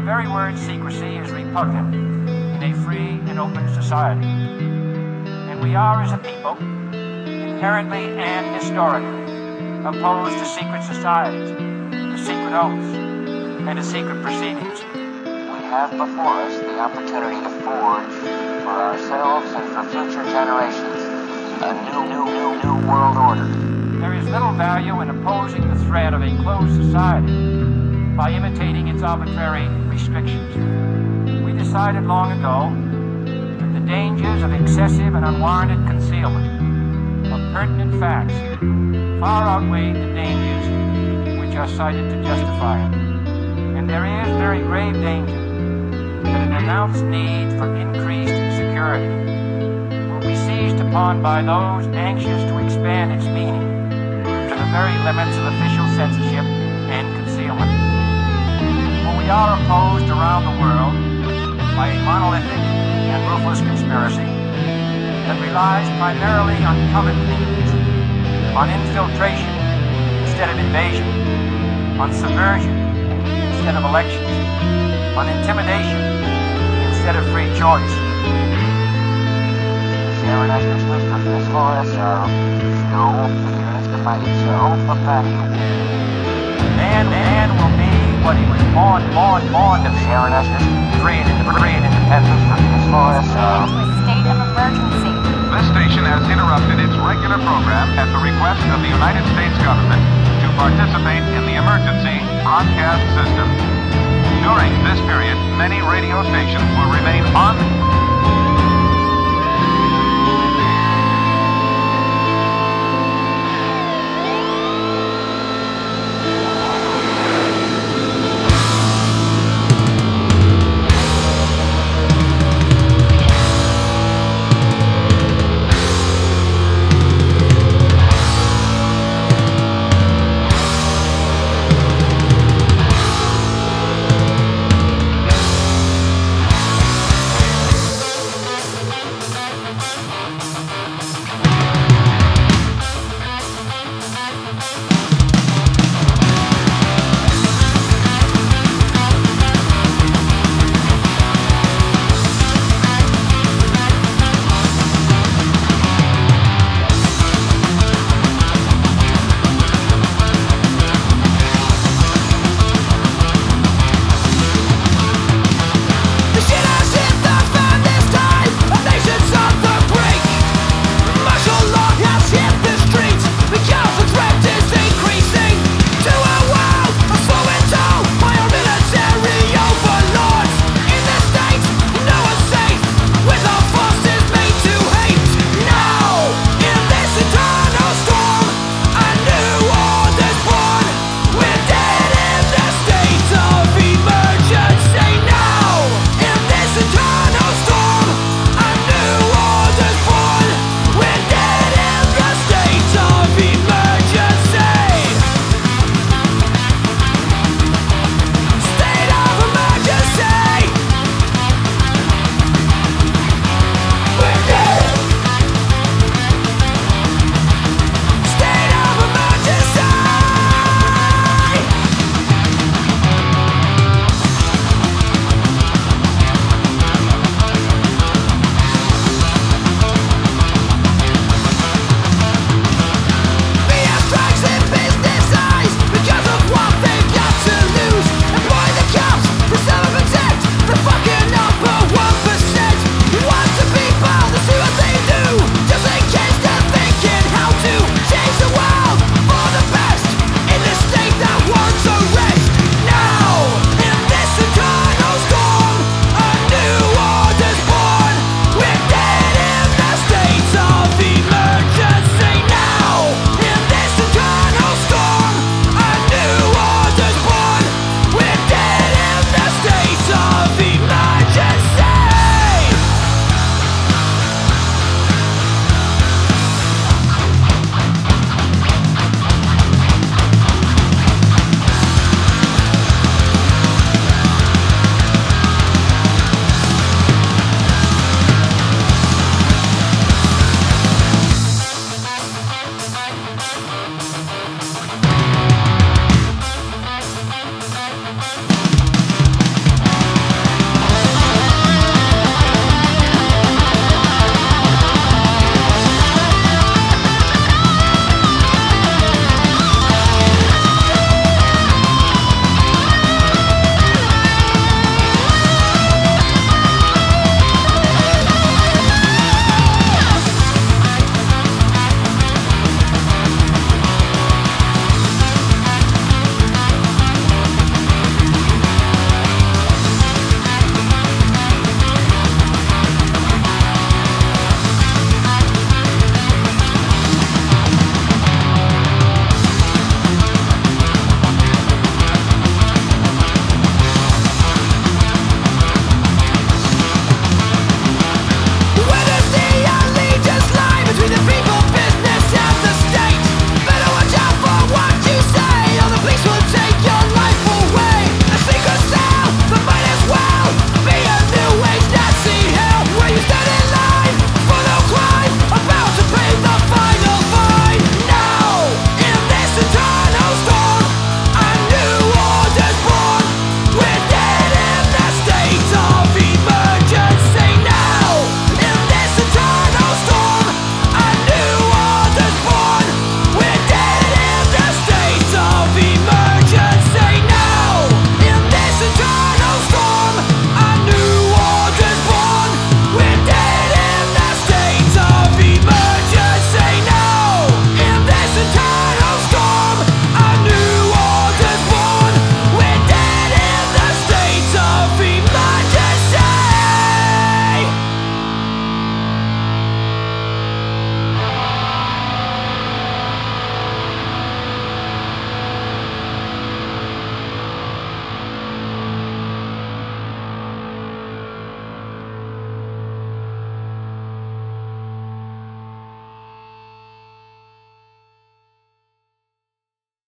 very word secrecy is repugnant in a free and open society. And we are, as a people, inherently and historically opposed to secret societies, to secret oaths, and to secret proceedings. We have before us the opportunity to forge for ourselves and for future generations a new world order. There is little value in opposing the threat of a closed society by imitating its arbitrary restrictions. We decided long ago that the dangers of excessive and unwarranted concealment of pertinent facts far outweigh the dangers which are cited to justify it. And there is very grave danger that an announced need for increased security will be seized upon by those anxious to expand its meaning to the very limits of official censorship and concealment. For we are opposed around the world by a monolithic and ruthless conspiracy that relies primarily on covert means, on infiltration instead of invasion, on subversion instead of elections, on intimidation instead of free choice. Man will be what he was born to be. Free and independent. To a state of emergency. This station has interrupted its regular program at the request of the United States government to participate in the emergency broadcast system. During this period, many radio stations will remain on